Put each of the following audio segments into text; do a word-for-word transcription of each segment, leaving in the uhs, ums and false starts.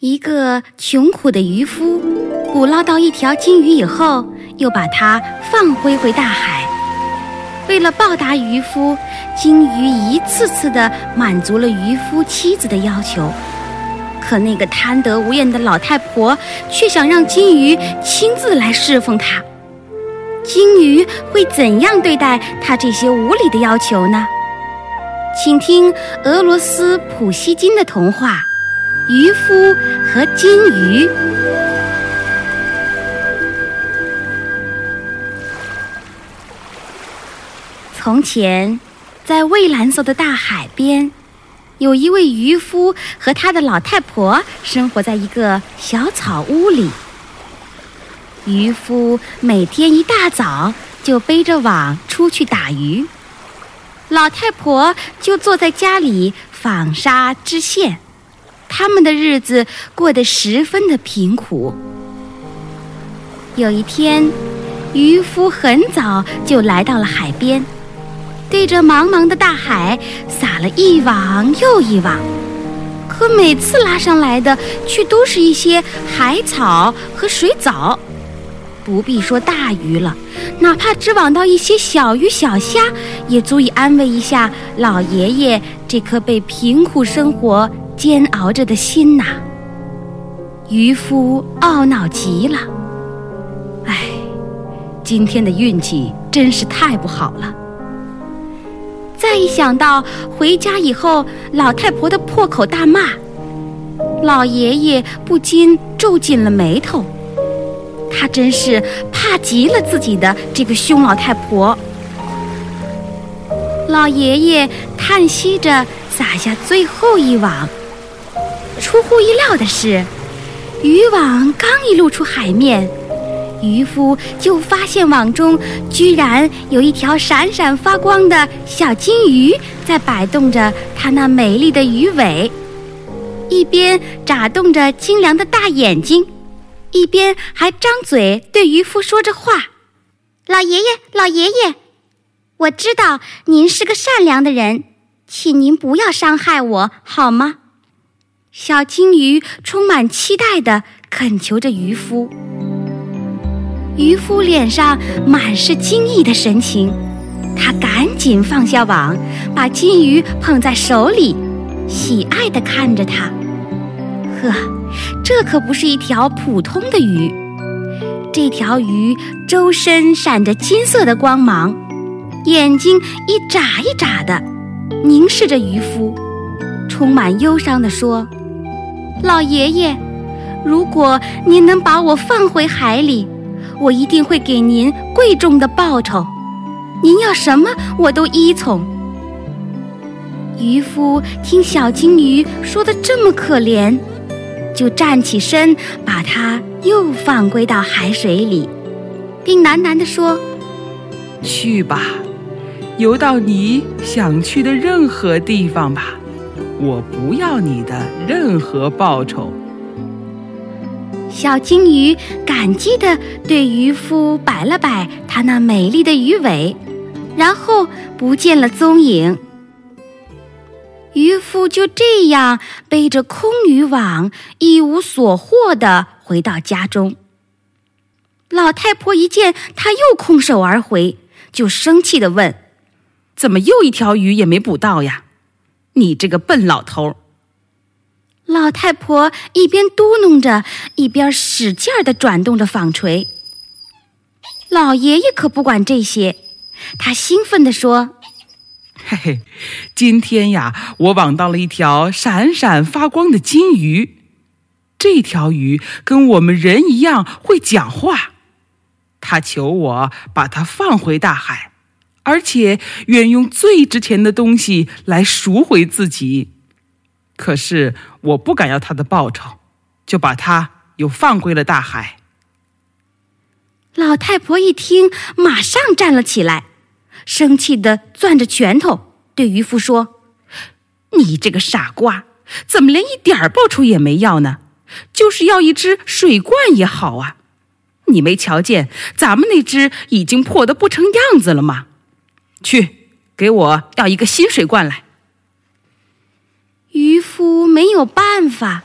一个穷苦的渔夫捕捞到一条金鱼以后，又把它放归回大海。为了报答渔夫，金鱼一次次地满足了渔夫妻子的要求。可那个贪得无厌的老太婆却想让金鱼亲自来侍奉她。金鱼会怎样对待她这些无理的要求呢？请听俄罗斯普希金的童话《渔夫和金鱼》。从前，在蔚蓝色的大海边，有一位渔夫和他的老太婆生活在一个小草屋里。渔夫每天一大早就背着网出去打鱼，老太婆就坐在家里纺纱织线，他们的日子过得十分的贫苦。有一天，渔夫很早就来到了海边，对着茫茫的大海撒了一网又一网，可每次拉上来的却都是一些海草和水藻。不必说大鱼了，哪怕只网到一些小鱼小虾，也足以安慰一下老爷爷这颗被贫苦生活煎熬着的心呐。渔夫懊恼极了，唉，今天的运气真是太不好了。再一想到回家以后老太婆的破口大骂，老爷爷不禁皱紧了眉头。他真是怕极了自己的这个凶老太婆。老爷爷叹息着撒下最后一网，出乎意料的是，渔网刚一露出海面，渔夫就发现网中居然有一条闪闪发光的小金鱼在摆动着它那美丽的鱼尾，一边眨动着晶亮的大眼睛，一边还张嘴对渔夫说着话。老爷爷，老爷爷，我知道您是个善良的人，请您不要伤害我，好吗？小金鱼充满期待地恳求着渔夫。渔夫脸上满是惊异的神情，他赶紧放下网，把金鱼捧在手里，喜爱地看着它。呵，这可不是一条普通的鱼，这条鱼周身闪着金色的光芒，眼睛一眨一眨的凝视着渔夫，充满忧伤地说：老爷爷，如果您能把我放回海里，我一定会给您贵重的报酬，您要什么我都依从。渔夫听小金鱼说得这么可怜，就站起身，把它又放归到海水里，并喃喃地说： 去吧，游到你想去的任何地方吧，我不要你的任何报酬。 小金鱼感激地对渔夫摆了摆它那美丽的鱼尾，然后不见了踪影。渔夫就这样背着空渔网，一无所获地回到家中。老太婆一见他又空手而回，就生气地问： 怎么又一条鱼也没捕到呀？你这个笨老头！ 老太婆一边嘟哝着，一边使劲地转动着纺锤。老爷爷可不管这些，他兴奋地说： 嘿嘿，今天呀，我网到了一条闪闪发光的金鱼。这条鱼跟我们人一样会讲话，它求我把它放回大海，而且愿用最值钱的东西来赎回自己。可是我不敢要它的报酬，就把它又放归了大海。 老太婆一听，马上站了起来，生气地攥着拳头，对渔夫说： 你这个傻瓜，怎么连一点报酬也没要呢？就是要一只水罐也好啊！你没瞧见咱们那只已经破得不成样子了吗？去，给我要一个新水罐来。 渔夫没有办法，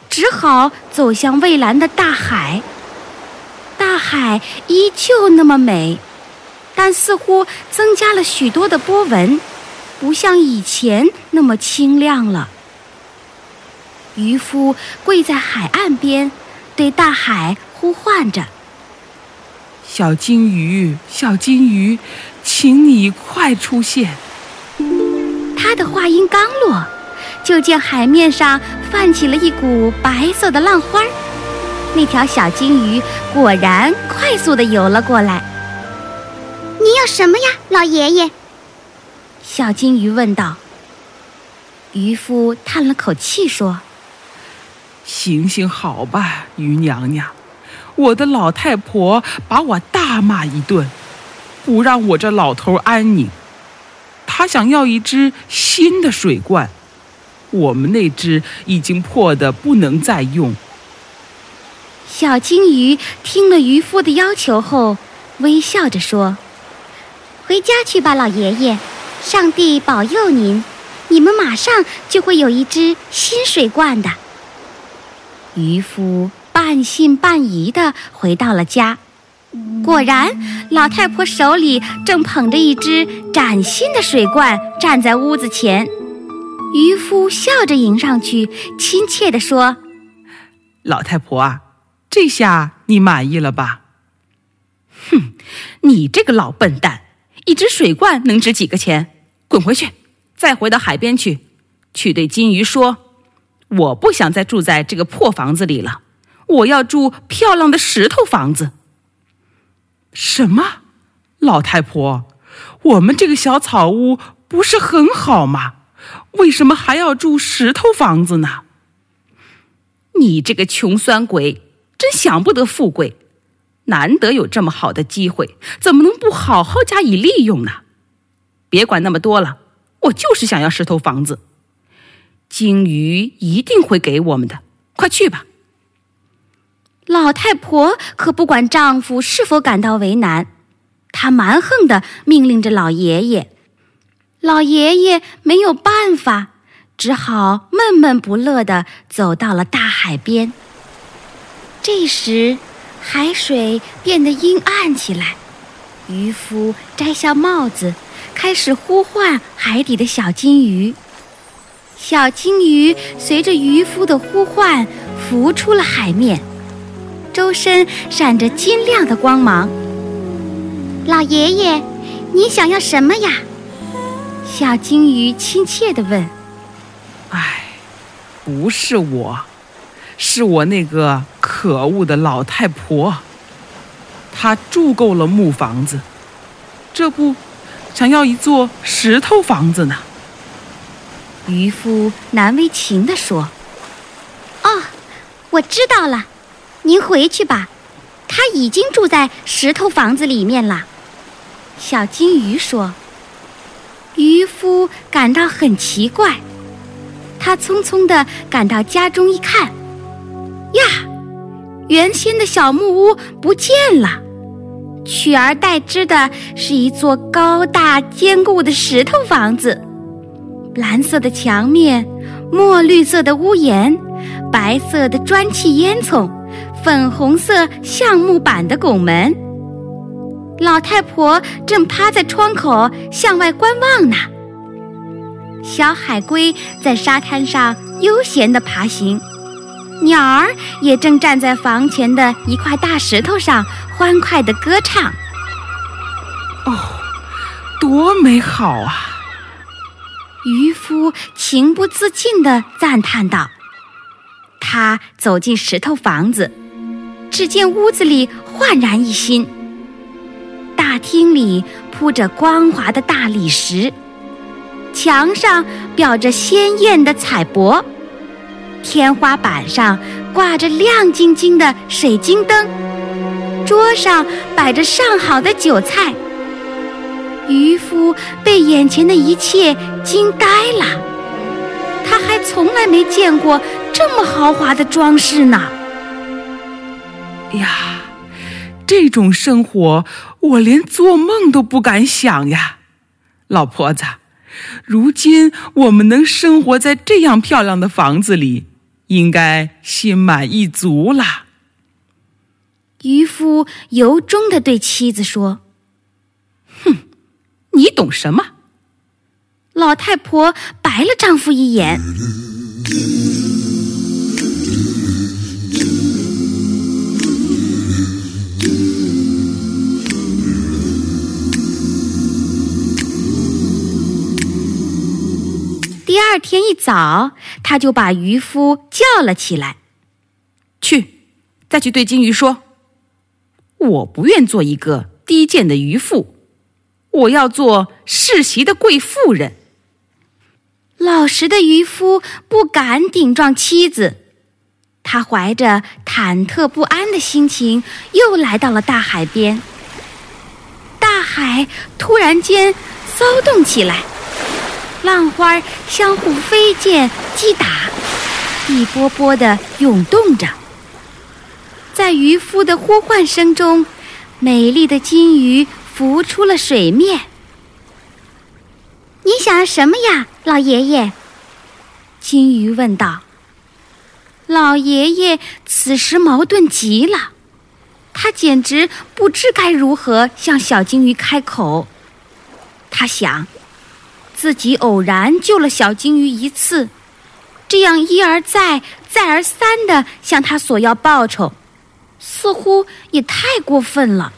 只好走向蔚蓝的大海。大海依旧那么美，但似乎增加了许多的波纹，不像以前那么清亮了。渔夫跪在海岸边，对大海呼唤着： 小金鱼，小金鱼，请你快出现。 他的话音刚落，就见海面上泛起了一股白色的浪花，那条小金鱼果然快速地游了过来。 你要什么呀，老爷爷？ 小金鱼问道。渔夫叹了口气说： 行行好吧，鱼娘娘，我的老太婆把我大骂一顿，不让我这老头安宁。她想要一只新的水罐，我们那只已经破得不能再用。 小金鱼听了渔夫的要求后，微笑着说： 回家去吧，老爷爷，上帝保佑您，你们马上就会有一只新水罐的。 渔夫半信半疑地回到了家，果然老太婆手里正捧着一只崭新的水罐站在屋子前。渔夫笑着迎上去，亲切地说： 老太婆啊，这下你满意了吧？ 哼，你这个老笨蛋，一只水罐能值几个钱？滚回去，再回到海边去，去对金鱼说，我不想再住在这个破房子里了，我要住漂亮的石头房子。 什么？老太婆，我们这个小草屋不是很好吗？为什么还要住石头房子呢？ 你这个穷酸鬼，真想不得富贵，难得有这么好的机会，怎么能不好好加以利用呢？别管那么多了，我就是想要石头房子。鲸鱼一定会给我们的，快去吧。 老太婆可不管丈夫是否感到为难，她蛮横地命令着老爷爷。老爷爷没有办法，只好闷闷不乐地走到了大海边。这时海水变得阴暗起来，渔夫摘下帽子，开始呼唤海底的小金鱼。小金鱼随着渔夫的呼唤浮出了海面，周身闪着金亮的光芒。 老爷爷，你想要什么呀？ 小金鱼亲切地问。 唉，不是我，是我那个可恶的老太婆。她住够了木房子，这不想要一座石头房子呢。 渔夫难为情地说： 哦，我知道了，您回去吧，他已经住在石头房子里面了。 小金鱼说。渔夫感到很奇怪，他匆匆地赶到家中一看，呀，原先的小木屋不见了，取而代之的是一座高大坚固的石头房子。蓝色的墙面，墨绿色的屋檐，白色的砖砌烟囱，粉红色橡木板的拱门。老太婆正趴在窗口向外观望呢。小海龟在沙滩上悠闲地爬行，鸟儿也正站在房前的一块大石头上欢快地歌唱。 哦，多美好啊！ 渔夫情不自禁地赞叹道。他走进石头房子，只见屋子里焕然一新。大厅里铺着光滑的大理石，墙上裱着鲜艳的彩帛，天花板上挂着亮晶晶的水晶灯，桌上摆着上好的酒菜。渔夫被眼前的一切惊呆了，他还从来没见过这么豪华的装饰呢。 呀，这种生活我连做梦都不敢想呀！老婆子，如今我们能生活在这样漂亮的房子里， 应该心满意足了。 渔夫由衷地对妻子说： 哼，你懂什么？ 老太婆白了丈夫一眼。第二天一早，他就把渔夫叫了起来。 去，再去对金鱼说，我不愿做一个低贱的渔妇，我要做世袭的贵妇人。 老实的渔夫不敢顶撞妻子，他怀着忐忑不安的心情又来到了大海边。大海突然间骚动起来，浪花相互飞溅击打，一波波地涌动着。在渔夫的呼唤声中，美丽的金鱼浮出了水面。 你想要什么呀，老爷爷？ 金鱼问道。老爷爷此时矛盾极了，他简直不知该如何向小金鱼开口。他想，自己偶然救了小金鱼一次，这样一而再再而三地向他索要报酬，似乎也太过分了。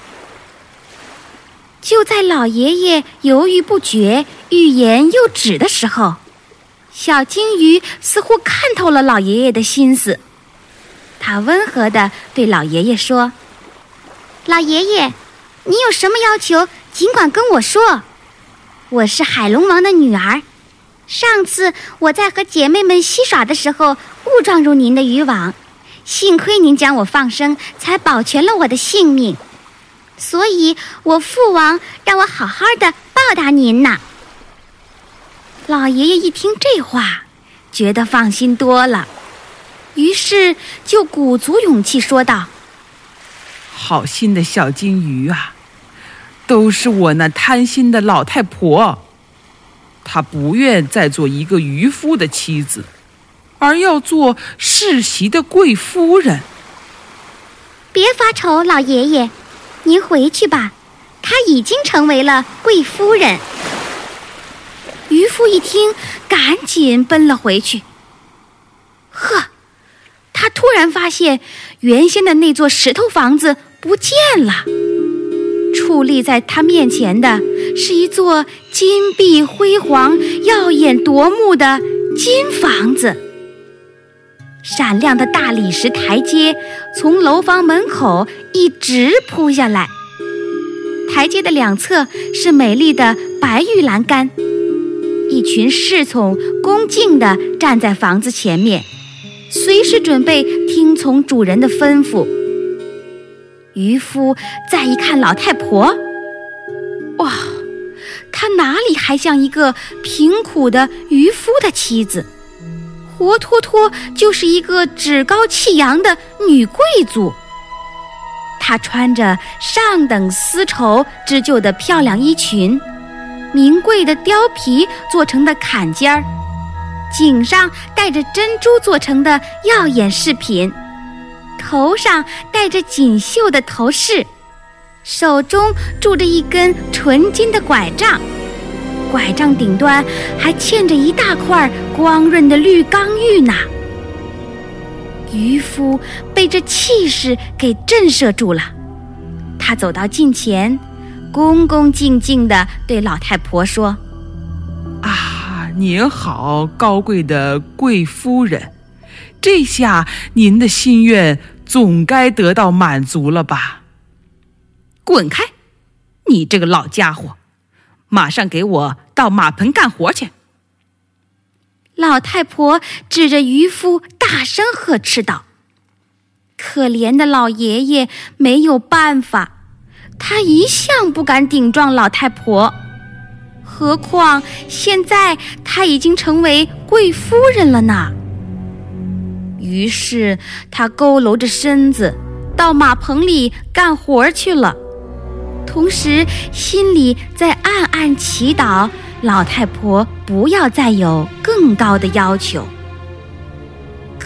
就在老爷爷犹豫不决、欲言又止的时候，小金鱼似乎看透了老爷爷的心思。他温和地对老爷爷说： 老爷爷，你有什么要求尽管跟我说，我是海龙王的女儿。上次我在和姐妹们嬉耍的时候误撞入您的渔网，幸亏您将我放生，才保全了我的性命，所以我父王让我好好的报答您呢。 老爷爷一听这话，觉得放心多了，于是就鼓足勇气说道： 好心的小金鱼啊，都是我那贪心的老太婆，她不愿再做一个渔夫的妻子，而要做世袭的贵夫人。 别发愁，老爷爷，您回去吧，她已经成为了贵夫人。 渔夫一听，赶紧奔了回去。呵，他突然发现原先的那座石头房子不见了，矗立在他面前的是一座金碧辉煌、耀眼夺目的金房子。闪亮的大理石台阶从楼房门口一直铺下来，台阶的两侧是美丽的白玉栏杆。一群侍从恭敬地站在房子前面，随时准备听从主人的吩咐。渔夫再一看老太婆，哇，她哪里还像一个贫苦的渔夫的妻子，活脱脱就是一个趾高气扬的女贵族。她穿着上等丝绸织就的漂亮衣裙，名贵的貂皮做成的坎肩儿，颈上戴着珍珠做成的耀眼饰品，头上戴着锦绣的头饰，手中拄着一根纯金的拐杖，拐杖顶端还嵌着一大块光润的绿刚玉呢。渔夫被这气势给震慑住了，他走到近前，恭恭敬敬地对老太婆说： 啊，您好，高贵的贵夫人，这下您的心愿总该得到满足了吧？ 滚开，你这个老家伙，马上给我到马棚干活去！ 老太婆指着渔夫大声呵斥道。可怜的老爷爷没有办法，他一向不敢顶撞老太婆，何况现在他已经成为贵夫人了呢。于是他佝偻着身子到马棚里干活去了，同时心里在暗暗祈祷老太婆不要再有更高的要求。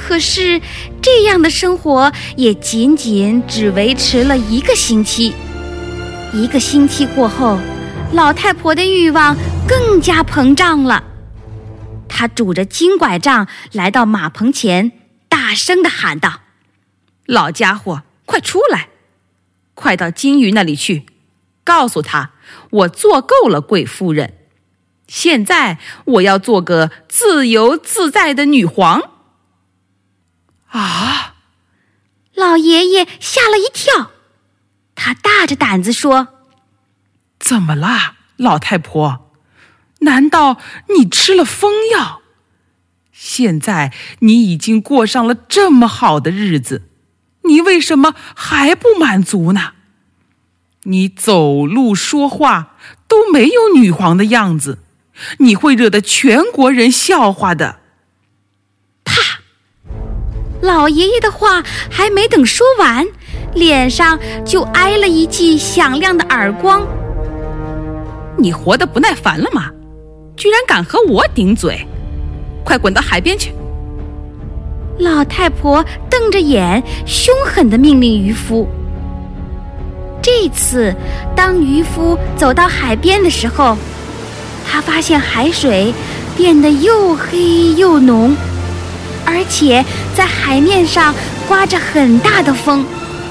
可是这样的生活也仅仅只维持了一个星期。一个星期过后，老太婆的欲望更加膨胀了。她拄着金拐杖来到马棚前，大声地喊道：“ 老家伙，快出来！快到金鱼那里去，告诉他我做够了贵夫人，现在我要做个自由自在的女皇。” 啊！ 老爷爷吓了一跳，他大着胆子说：“ 怎么啦，老太婆？难道你吃了疯药？现在你已经过上了这么好的日子，你为什么还不满足呢？你走路说话都没有女皇的样子，你会惹得全国人笑话的。” 啪！老爷爷的话还没等说完，脸上就挨了一记响亮的耳光。 你活得不耐烦了吗？居然敢和我顶嘴！快滚到海边去！ 老太婆瞪着眼，凶狠地命令渔夫。这次，当渔夫走到海边的时候，他发现海水变得又黑又浓，而且在海面上刮着很大的风。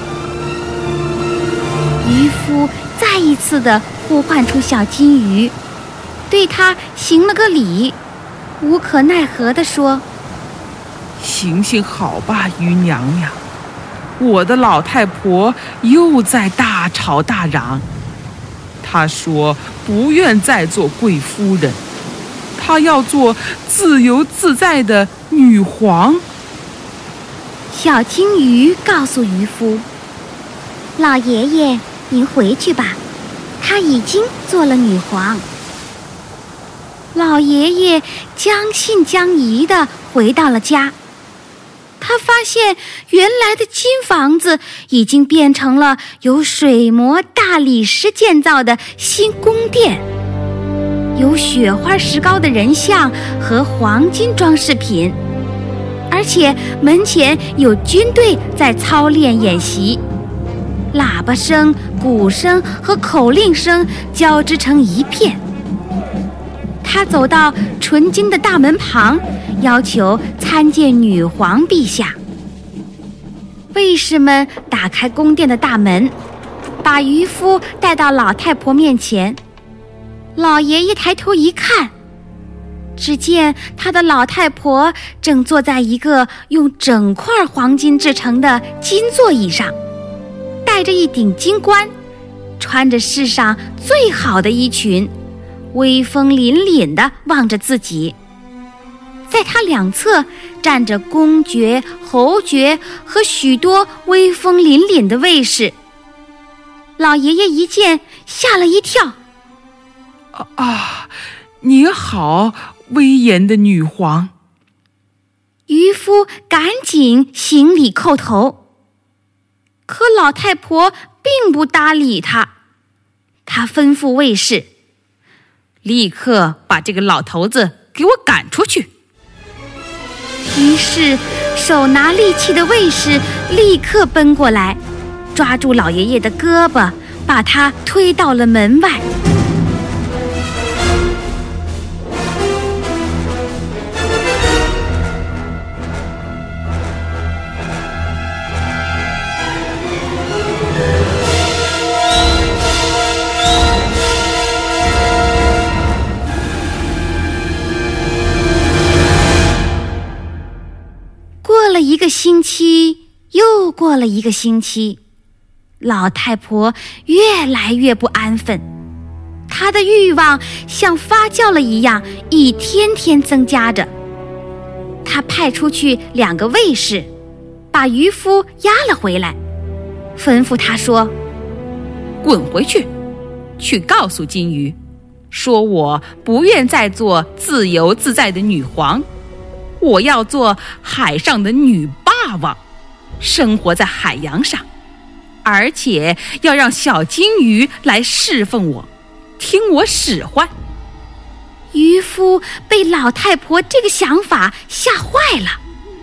渔夫再一次地呼唤出小金鱼，对他行了个礼，无可奈何地说：“ 行行好吧，鱼娘娘，我的老太婆又在大吵大嚷。她说不愿再做贵夫人，她要做自由自在的女皇。” 小金鱼告诉渔夫：“ 老爷爷，您回去吧，她已经做了女皇。” 老爷爷将信将疑地回到了家，他发现原来的金房子已经变成了由水磨大理石建造的新宫殿，有雪花石膏的人像和黄金装饰品，而且门前有军队在操练演习，喇叭声、鼓声和口令声交织成一片。他走到纯金的大门旁，要求参见女皇陛下。卫士们打开宫殿的大门，把渔夫带到老太婆面前。老爷爷抬头一看，只见他的老太婆正坐在一个用整块黄金制成的金座椅上，戴着一顶金冠，穿着世上最好的衣裙，威风凛凛地望着自己。在他两侧站着公爵、侯爵和许多威风凛凛的卫士。老爷爷一见，吓了一跳。 啊，你好，威严的女皇。 渔夫赶紧行礼叩头，可老太婆并不搭理他。他吩咐卫士：“ 立刻把这个老头子给我赶出去！” 于是手拿利器的卫士立刻奔过来，抓住老爷爷的胳膊，把他推到了门外。过了一个星期，又过了一个星期，老太婆越来越不安分，她的欲望像发酵了一样，一天天增加着。她派出去两个卫士，把渔夫押了回来，吩咐他说：“ 滚回去，去告诉金鱼，说我不愿再做自由自在的女皇，我要做海上的女霸王，生活在海洋上，而且要让小金鱼来侍奉我，听我使唤。”渔夫被老太婆这个想法吓坏了，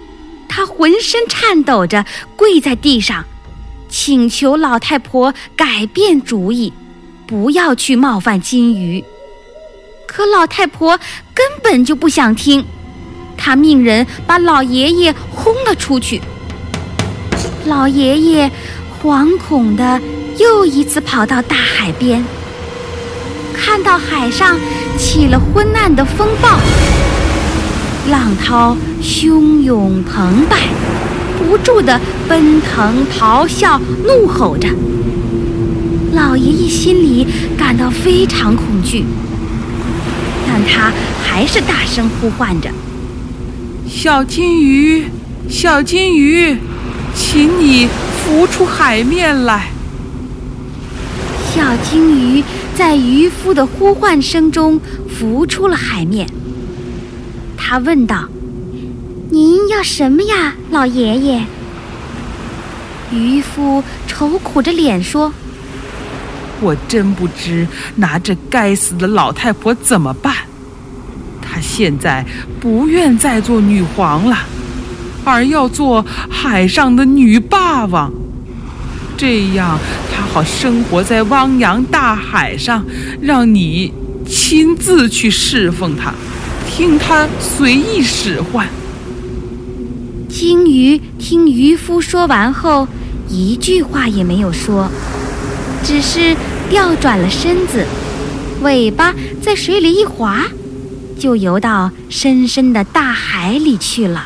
他浑身颤抖着跪在地上，请求老太婆改变主意，不要去冒犯金鱼。可老太婆根本就不想听，她命人把老爷爷轰了出去。老爷爷惶恐地又一次跑到大海边，看到海上起了昏暗的风暴，浪涛汹涌澎湃，不住地奔腾咆哮怒吼着。老爷爷心里感到非常恐惧，但他还是大声呼唤着： 小金鱼，小金鱼，请你浮出海面来。 小金鱼在渔夫的呼唤声中浮出了海面。他问道： 您要什么呀，老爷爷？ 渔夫愁苦着脸说： 我真不知拿这该死的老太婆怎么办。她现在不愿再做女皇了，而要做海上的女霸王，这样她好生活在汪洋大海上，让你亲自去侍奉她，听她随意使唤。 金鱼听渔夫说完后，一句话也没有说，只是调转了身子，尾巴在水里一划，就游到深深的大海里去了。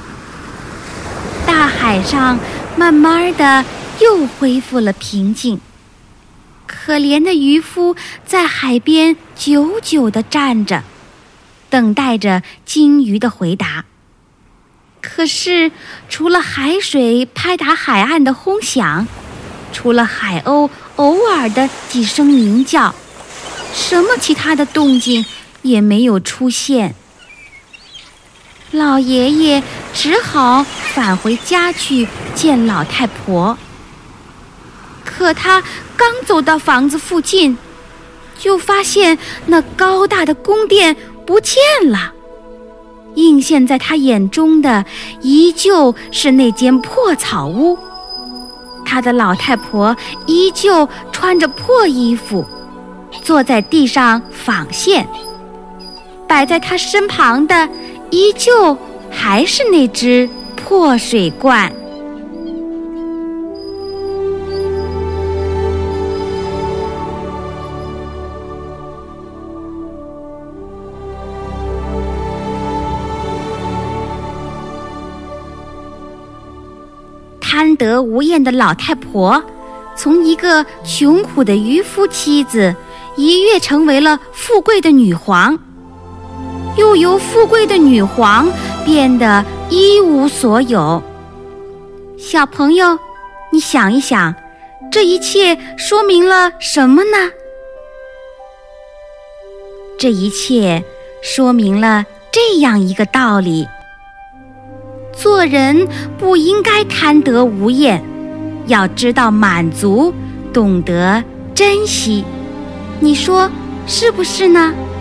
大海上慢慢的又恢复了平静，可怜的渔夫在海边久久地站着，等待着金鱼的回答。可是除了海水拍打海岸的轰响，除了海鸥偶尔的几声鸣叫，什么其他的动静也没有出现。老爷爷只好返回家去见老太婆。可他刚走到房子附近，就发现那高大的宫殿不见了，映现在他眼中的依旧是那间破草屋。他的老太婆依旧穿着破衣服，坐在地上纺线，摆在他身旁的依旧还是那只破水罐。贪得无厌的老太婆，从一个穷苦的渔夫妻子，一跃成为了富贵的女皇，又由富贵的女皇变得一无所有。小朋友，你想一想，这一切说明了什么呢？这一切说明了这样一个道理：做人不应该贪得无厌，要知道满足，懂得珍惜。你说是不是呢？